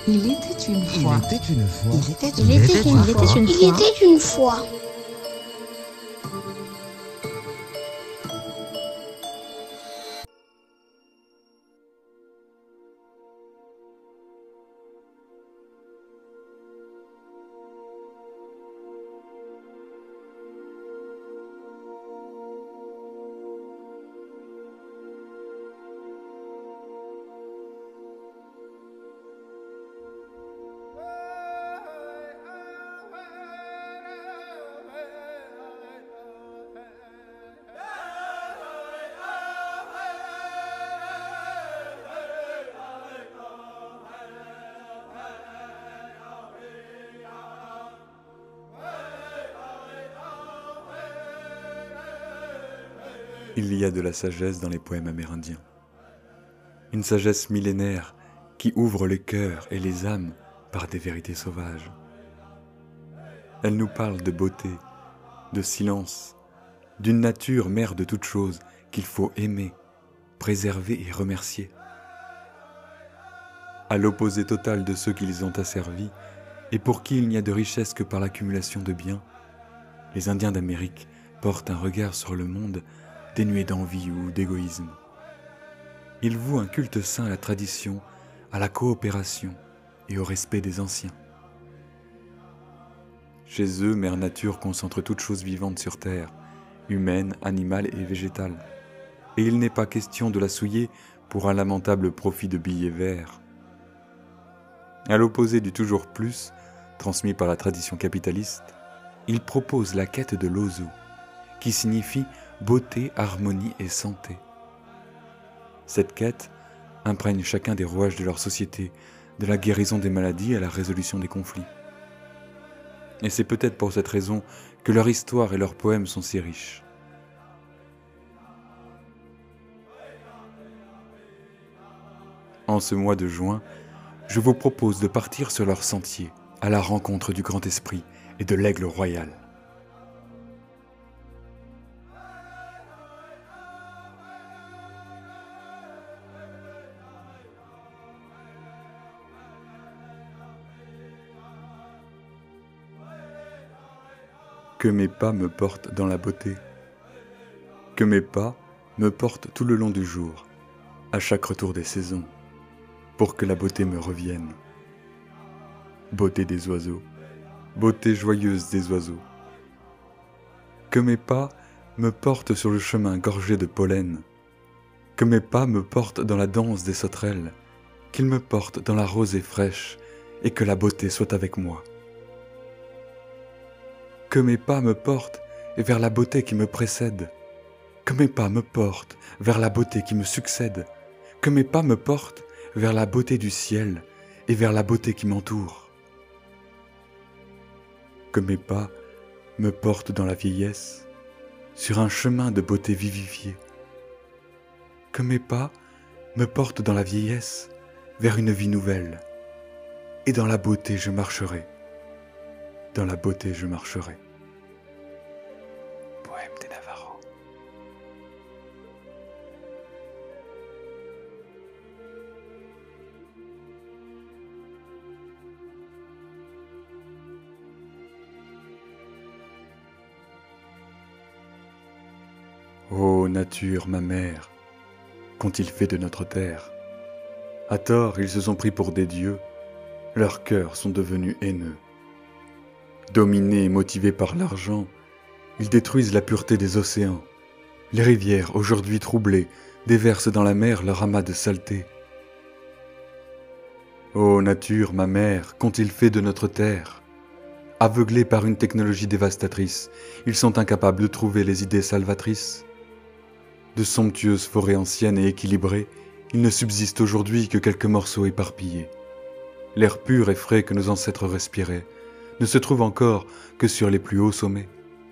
Il était une fois. Il était une fois. Il était Il était une fois. Il était une fois. Il y a de la sagesse dans les poèmes amérindiens. Une sagesse millénaire qui ouvre les cœurs et les âmes par des vérités sauvages. Elle nous parle de beauté, de silence, d'une nature mère de toutes choses qu'il faut aimer, préserver et remercier. À l'opposé total de ceux qui les ont asservis et pour qui il n'y a de richesse que par l'accumulation de biens, les Indiens d'Amérique portent un regard sur le monde dénué d'envie ou d'égoïsme. Ils vouent un culte saint à la tradition, à la coopération et au respect des anciens. Chez eux, Mère Nature concentre toutes choses vivantes sur terre, humaines, animales et végétales. Et il n'est pas question de la souiller pour un lamentable profit de billets verts. À l'opposé du toujours plus, transmis par la tradition capitaliste, il propose la quête de l'ozo, qui signifie beauté, harmonie et santé. Cette quête imprègne chacun des rouages de leur société, de la guérison des maladies à la résolution des conflits. Et c'est peut-être pour cette raison que leur histoire et leurs poèmes sont si riches. En ce mois de juin, je vous propose de partir sur leur sentier, à la rencontre du grand esprit et de l'aigle royal. Que mes pas me portent dans la beauté, que mes pas me portent tout le long du jour, à chaque retour des saisons, pour que la beauté me revienne. Beauté des oiseaux, beauté joyeuse des oiseaux. Que mes pas me portent sur le chemin gorgé de pollen, que mes pas me portent dans la danse des sauterelles, qu'ils me portent dans la rosée fraîche et que la beauté soit avec moi. Que mes pas me portent vers la beauté qui me précède, que mes pas me portent vers la beauté qui me succède, que mes pas me portent vers la beauté du ciel et vers la beauté qui m'entoure. Que mes pas me portent dans la vieillesse, sur un chemin de beauté vivifiée. Que mes pas me portent dans la vieillesse, vers une vie nouvelle, et dans la beauté je marcherai. Dans la beauté je marcherai. Poème des Navarros. Ô nature, ma mère, qu'ont-ils fait de notre terre? À tort, ils se sont pris pour des dieux, leurs cœurs sont devenus haineux. Dominés et motivés par l'argent, ils détruisent la pureté des océans. Les rivières, aujourd'hui troublées, déversent dans la mer leur amas de saleté. Ô nature, ma mère, qu'ont-ils fait de notre terre? Aveuglés par une technologie dévastatrice, ils sont incapables de trouver les idées salvatrices. De somptueuses forêts anciennes et équilibrées, il ne subsiste aujourd'hui que quelques morceaux éparpillés. L'air pur et frais que nos ancêtres respiraient ne se trouve encore que sur les plus hauts sommets.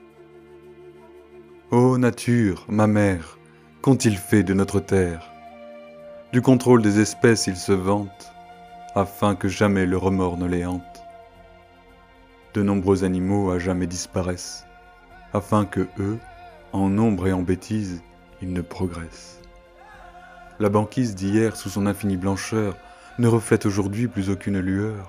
Ô nature, ma mère, qu'ont-ils fait de notre terre? Du contrôle des espèces ils se vantent, afin que jamais le remords ne les hante. De nombreux animaux à jamais disparaissent, afin que eux, en nombre et en bêtise, ils ne progressent. La banquise d'hier, sous son infinie blancheur, ne reflète aujourd'hui plus aucune lueur.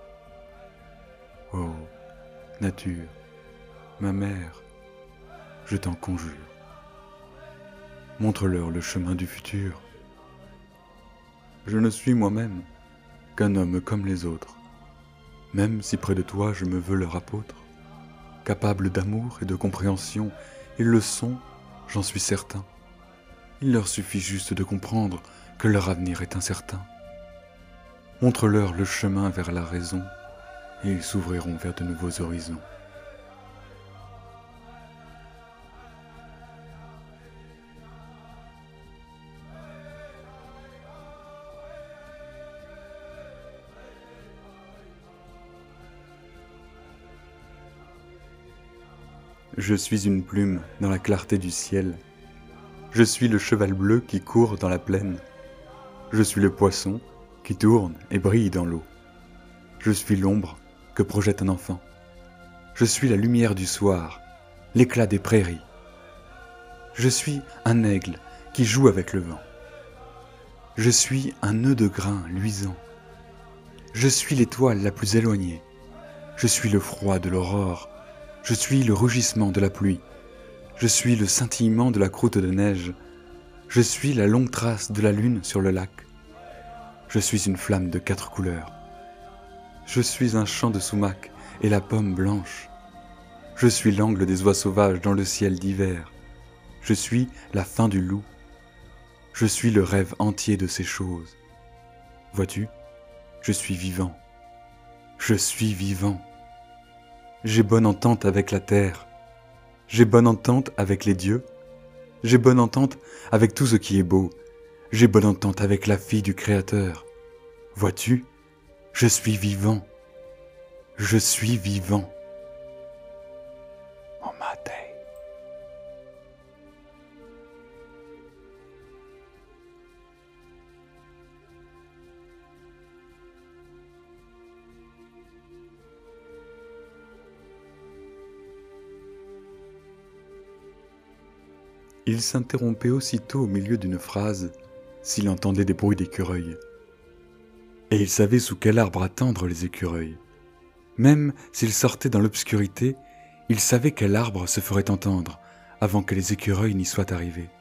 Oh, nature, ma mère, je t'en conjure, montre-leur le chemin du futur. Je ne suis moi-même qu'un homme comme les autres, même si près de toi je me veux leur apôtre. Capables d'amour et de compréhension, ils le sont, j'en suis certain. Il leur suffit juste de comprendre que leur avenir est incertain. Montre-leur le chemin vers la raison, et ils s'ouvriront vers de nouveaux horizons. Je suis une plume dans la clarté du ciel. Je suis le cheval bleu qui court dans la plaine. Je suis le poisson qui tourne et brille dans l'eau. Je suis l'ombre que projette un enfant. Je suis la lumière du soir, l'éclat des prairies. Je suis un aigle qui joue avec le vent. Je suis un nœud de grain luisant. Je suis l'étoile la plus éloignée. Je suis le froid de l'aurore. Je suis le rugissement de la pluie. Je suis le scintillement de la croûte de neige. Je suis la longue trace de la lune sur le lac. Je suis une flamme de 4 couleurs. Je suis un champ de sumac et la pomme blanche. Je suis l'angle des oies sauvages dans le ciel d'hiver. Je suis la fin du loup. Je suis le rêve entier de ces choses. Vois-tu, je suis vivant. Je suis vivant. J'ai bonne entente avec la terre. J'ai bonne entente avec les dieux. J'ai bonne entente avec tout ce qui est beau. J'ai bonne entente avec la fille du Créateur. Vois-tu, je suis vivant. Je suis vivant. En matin. Il s'interrompait aussitôt au milieu d'une phrase, s'il entendait des bruits d'écureuils. Et il savait sous quel arbre attendre les écureuils. Même s'il sortait dans l'obscurité, il savait quel arbre se ferait entendre avant que les écureuils n'y soient arrivés.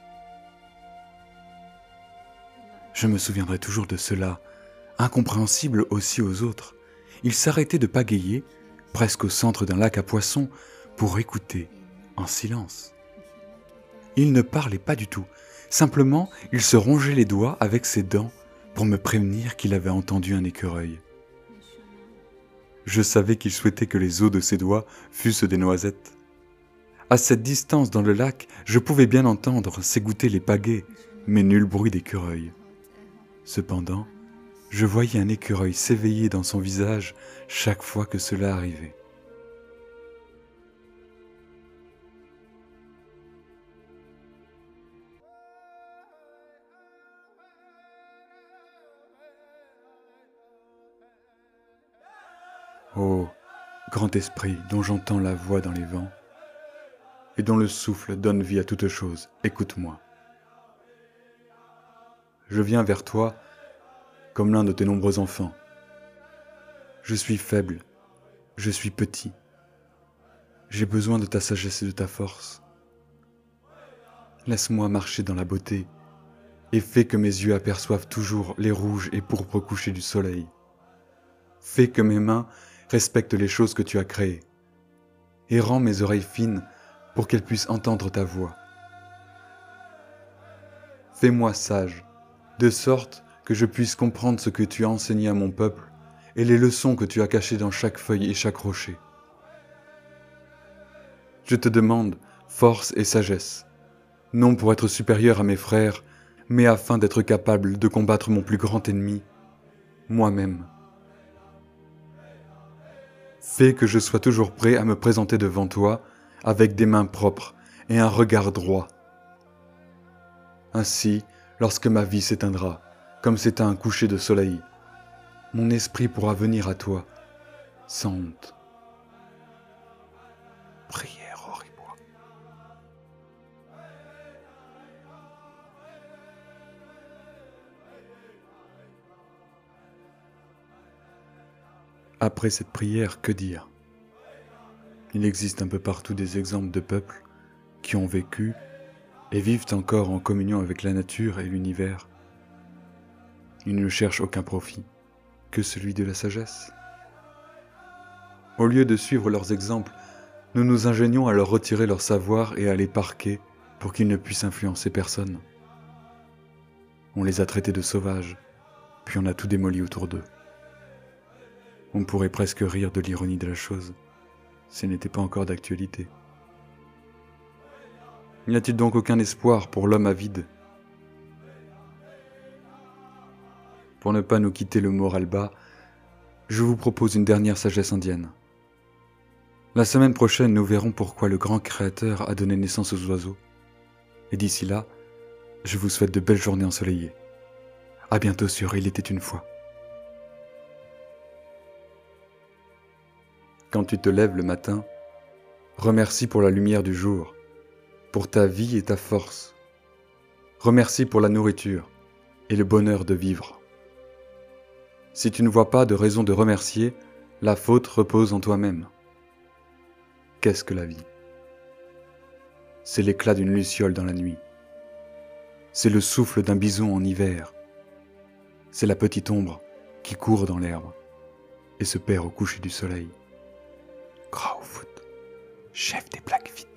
Je me souviendrai toujours de cela, incompréhensible aussi aux autres. Il s'arrêtait de pagayer, presque au centre d'un lac à poissons, pour écouter, en silence. Il ne parlait pas du tout, simplement il se rongeait les doigts avec ses dents pour me prévenir qu'il avait entendu un écureuil. Je savais qu'il souhaitait que les os de ses doigts fussent des noisettes. À cette distance dans le lac, je pouvais bien entendre s'égoutter les pagaies, mais nul bruit d'écureuil. Cependant, je voyais un écureuil s'éveiller dans son visage chaque fois que cela arrivait. Ô grand esprit dont j'entends la voix dans les vents, et dont le souffle donne vie à toute chose, écoute-moi. Je viens vers toi comme l'un de tes nombreux enfants. Je suis faible, je suis petit. J'ai besoin de ta sagesse et de ta force. Laisse-moi marcher dans la beauté, et fais que mes yeux aperçoivent toujours les rouges et pourpres couchers du soleil. Fais que mes mains respectent les choses que tu as créées, et rends mes oreilles fines pour qu'elles puissent entendre ta voix. Fais-moi sage, de sorte que je puisse comprendre ce que tu as enseigné à mon peuple et les leçons que tu as cachées dans chaque feuille et chaque rocher. Je te demande force et sagesse, non pour être supérieur à mes frères, mais afin d'être capable de combattre mon plus grand ennemi, moi-même. Fais que je sois toujours prêt à me présenter devant toi avec des mains propres et un regard droit. Ainsi, lorsque ma vie s'éteindra, comme s'éteint un coucher de soleil, mon esprit pourra venir à toi, sans honte. Prière au ribois. Après cette prière, que dire? Il existe un peu partout des exemples de peuples qui ont vécu et vivent encore en communion avec la nature et l'univers. Ils ne cherchent aucun profit, que celui de la sagesse. Au lieu de suivre leurs exemples, nous nous ingénions à leur retirer leur savoir et à les parquer pour qu'ils ne puissent influencer personne. On les a traités de sauvages, puis on a tout démoli autour d'eux. On pourrait presque rire de l'ironie de la chose, si elle n'était pas encore d'actualité. N'y a-t-il donc aucun espoir pour l'homme avide? Pour ne pas nous quitter le moral bas, je vous propose une dernière sagesse indienne. La semaine prochaine, nous verrons pourquoi le grand créateur a donné naissance aux oiseaux. Et d'ici là, je vous souhaite de belles journées ensoleillées. À bientôt sur Il était une fois. Quand tu te lèves le matin, remercie pour la lumière du jour, pour ta vie et ta force. Remercie pour la nourriture et le bonheur de vivre. Si tu ne vois pas de raison de remercier, la faute repose en toi-même. Qu'est-ce que la vie? C'est l'éclat d'une luciole dans la nuit. C'est le souffle d'un bison en hiver. C'est la petite ombre qui court dans l'herbe et se perd au coucher du soleil. Crowfoot, chef des Blackfeet.